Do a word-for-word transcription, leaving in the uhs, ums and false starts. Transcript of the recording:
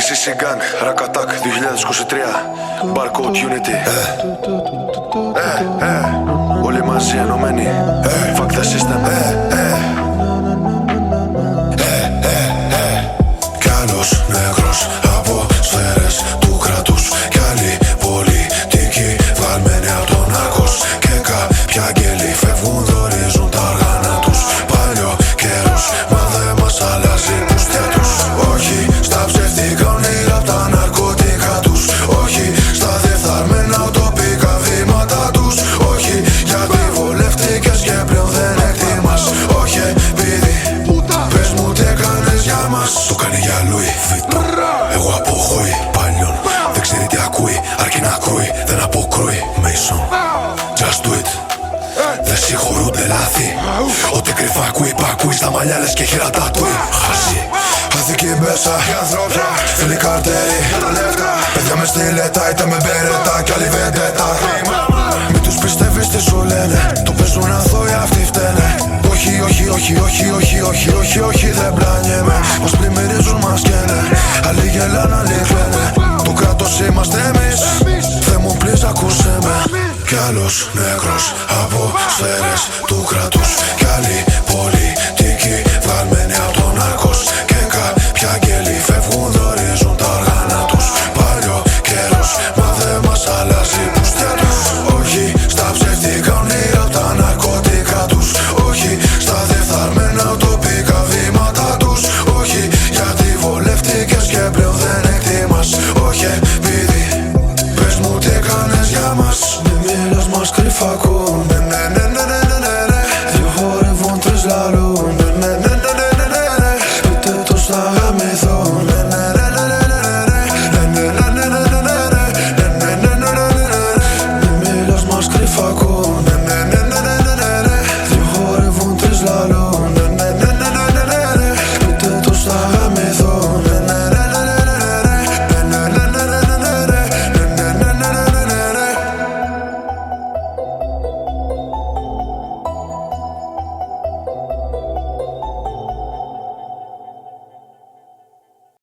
σι σι Gang, Rack Attack δύο χιλιάδες είκοσι τρία. Barcode Unity. Ε, ε, ε, όλοι μαζί ενωμένοι. Fuck the system. Ε, ε. Κι άλλος νεκρός από σφαίρες του κράτους. Κι άλλη πολιτική βγαλμένη από τον ναρκός. Και κάποιοι αγγέλοι φεύγουν, δορίζουν τα όργανα τους. Παλιό καιρός, μα δεν μας αλλάζει πουστιά τους. Όχι στα ψεύτικα όνειρα απ' τα ναρκωτικά τους. Όχι στα διεφθαρμένα τοπικά βήματα τους. Όχι γιατί βολεύτηκες και πλέον δεν εκτιμάς. Όχι επειδή πες μου τι έκανες για μας. Το κάνει για Λουί Βιτόν. Εγώ αποχωεί παλιόν. Δεν ξέρει τι ακούει, αρκεί να ακούει. Δεν αποκρούει Mason. Just do it. Δεν συγχωρούνται λάθη. Ό,τι κρυφά ακούει, πακούει στα μαλλιά λες και χειρατά του. Χασί. Αθήκη μέσα, η ανθρώπια. Φίλοι καρτέρι, για τα λεφτά. Παιδιά με στιλέτα, είτε με μπερέτα κι άλλη βεντέτα. Μην τους πιστεύεις τι σου λένε. Το παίζουν αθώοι, αυτοί φταίνε. Όχι, όχι, όχι, όχι, όχι, όχι, όχι, όχι, δεν πλάνιεμαι. Μας πλημμυρίζουν